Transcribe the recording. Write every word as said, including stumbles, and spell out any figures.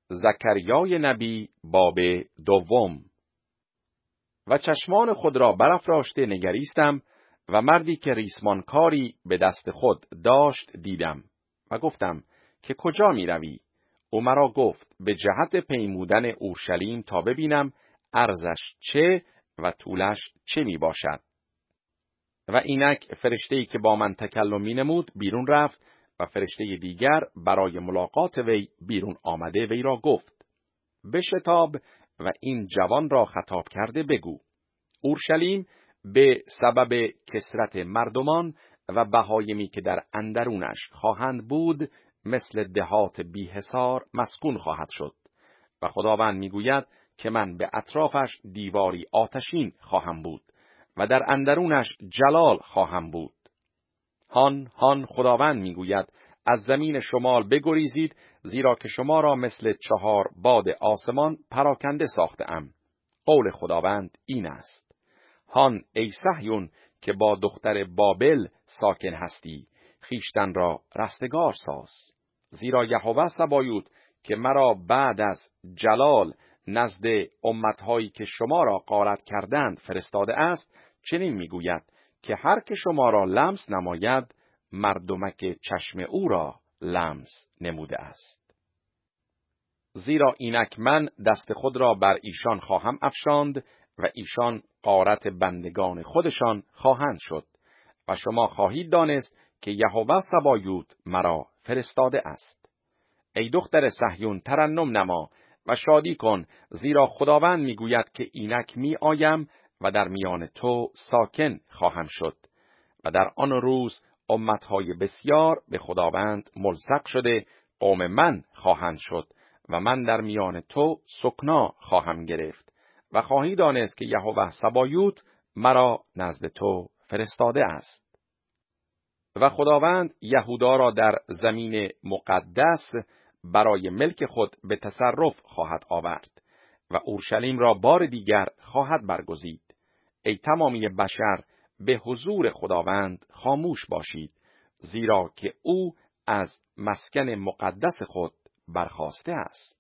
زکریای نبی باب دوم. و چشمان خود را برافراشته نگریستم و مردی که ریسمانکاری به دست خود داشت دیدم و گفتم که کجا می روی؟ او مرا گفت به جهت پیمودن اورشلیم تا ببینم عرضش چه و طولش چه می باشد. و اینک فرشته‌ای که با من تکلم می نمود بیرون رفت و فرشته دیگر برای ملاقات وی بیرون آمده وی را گفت بشتاب و این جوان را خطاب کرده بگو اورشلیم به سبب کثرت مردمان و بهایمی که در اندرونش خواهند بود مثل دهات بی‌حصار مسکون خواهد شد و خداوند میگوید که من به اطرافش دیواری آتشین خواهم بود و در اندرونش جلال خواهم بود. هان هان خداوند میگوید از زمین شمال بگریزید زیرا که شما را مثل چهار باد آسمان پراکنده ساخته‌ام. قول خداوند این است. هان ای صهیون که با دختر بابل ساکن هستی خیشتن را رستگار ساز، زیرا یهوه سبایوت که مرا بعد از جلال نزد امتهایی که شما را غارت کردند فرستاده است چنین میگوید که هر که شما را لمس نماید مردمک چشم او را لمس نموده است. زیرا اینک من دست خود را بر ایشان خواهم افشاند و ایشان غارت بندگان خودشان خواهند شد و شما خواهید دانست که یهوه سبایوت مرا فرستاده است. ای دختر صهیون ترنم نما و شادی کن، زیرا خداوند میگوید که اینک می آیم و در میان تو ساکن خواهم شد و در آن روز امتهای بسیار به خداوند ملصق شده قوم من خواهند شد و من در میان تو سکنا خواهم گرفت و خواهی دانست که یهوه سبایوت مرا نزد تو فرستاده است. و خداوند یهودا را در زمین مقدس برای ملک خود به تصرف خواهد آورد و اورشلیم را بار دیگر خواهد برگزید. ای تمامی بشر به حضور خداوند خاموش باشید، زیرا که او از مسکن مقدس خود برخاسته است.